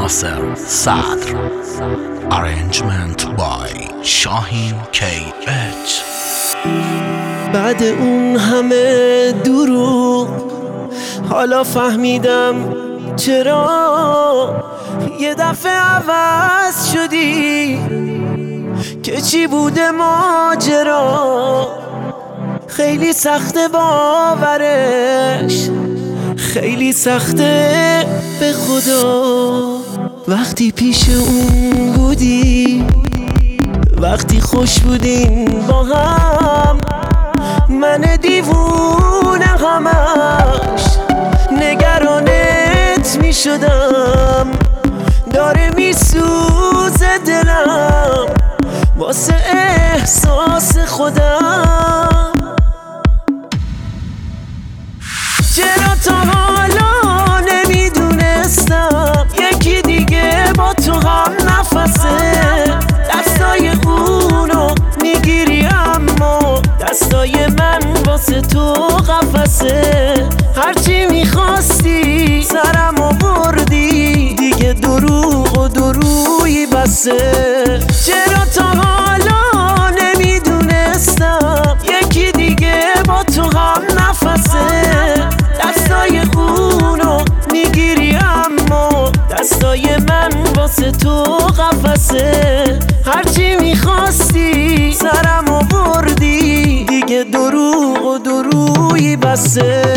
ناصر صدر. Arrangement by شاهین KH. بعد اون همه دروغ حالا فهمیدم چرا یه دفعه عوض شدی، که چی بوده ماجرا. خیلی سخته باورش، خیلی سخته به خدا. وقتی پیش اون بودی، وقتی خوش بودین با هم، من دیوونه همش نگرانت می شدم. داره می سوزه دلم واسه احساس خودم. چرا تا حالا نمیدونستم یکی دیگه با تو هم نفسه. دستای اونو میگیری اما دستای من واسه تو قفسه. هرچی میخواستی سرم آوردی، دیگه دروغ و درویی بسه. چرا تا حالا نمیدونستم یکی دیگه با تو هم نفسه. دستای اونو میگیری اما دستای من واسه تو قفسه. هرچی میخواستی سرم آوردی، دیگه دروغ و درویی بسه.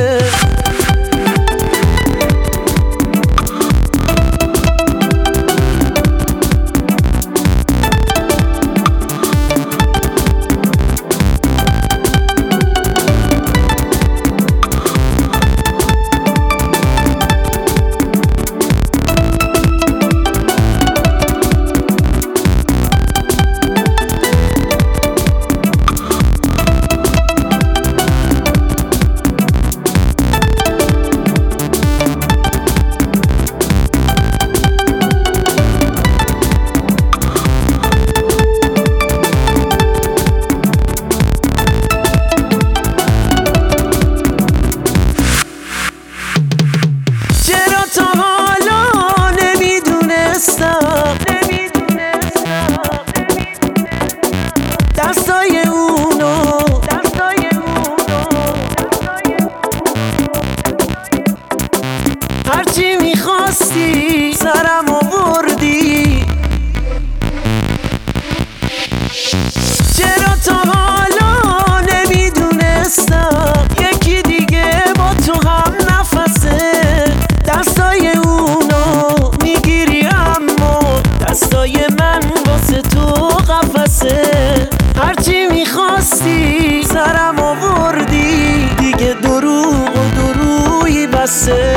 دستای اونو هرچی میخواستی سرم آوردی. چرا تا حالا نمیدونستم یکی دیگه با تو هم نفسه. دستای اونو میگیری اما دستای من واسه تو قفسه. هرچی میخواستی سرم آوردی، دیگه دروغ و درویی بسه.